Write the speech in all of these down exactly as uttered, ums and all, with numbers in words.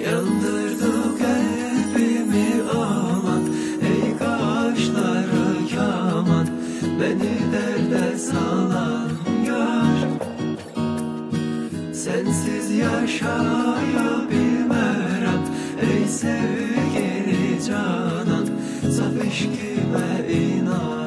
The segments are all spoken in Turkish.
Yandırdı kalbimi aman, ey kaşları kaman, beni derde salan yar. Sensiz yaşayabilmem ey sevgili canan, saf eşkime inan.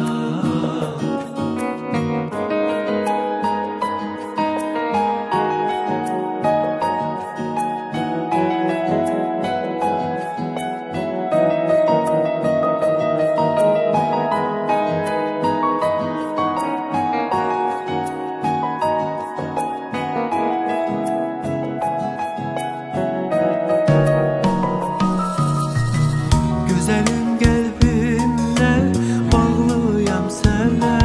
Güzelim kalbimle bağlıyam sana,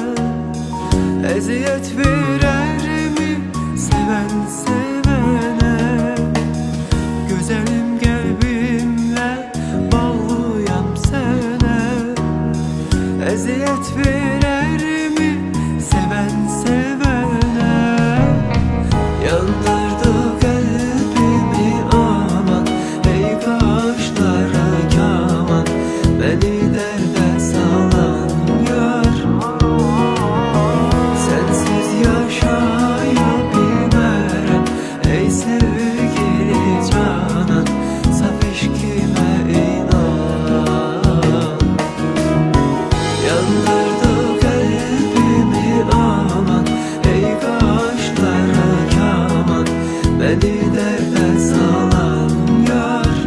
eziyet verer mi seven sevene? Güzelim kalbimle bağlıyam sana, eziyet verer mi seven sevene? Yandırdı kalbimi aman, ey kaşları kaman, beni derde salan yar. Sensiz yaşayabilmem ey sevgili canan, saf eşkime inan. Yandırdı kalbimi aman, ey kaşları kaman, beni derde salan yar.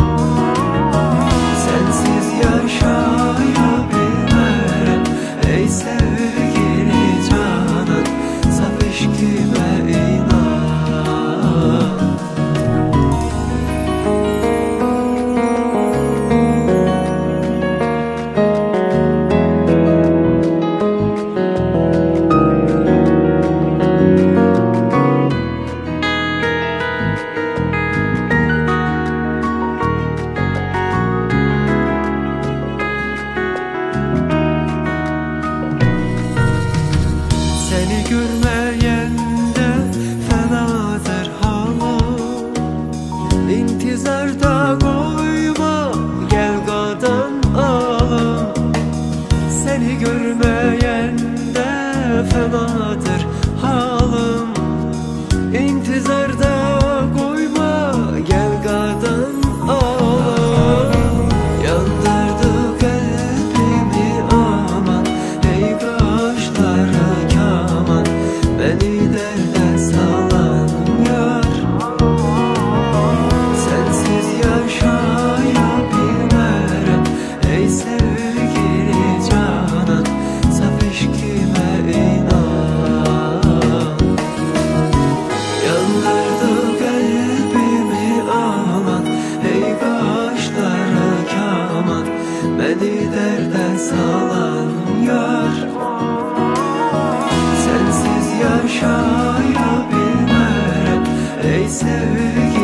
Sensiz yaşayabilmem ey sevgili canan, saf eşkime inan. Seni görmeyende fenadır halım, İntizarda koyma gel qadan alım. Seni görmeyende fenadır halım, İntizarda koyma gel qadan alım. Yandırdı kalbimi aman, ey kaşları kaman, beni derde salan yar. Sensiz yaşayabilmem ey sevgili canan, saf eşkime inan. Yandırdı kalbimi aman, ey kaşları kaman, beni derde salan yar. Sensiz yaşayabilmem ey sevgili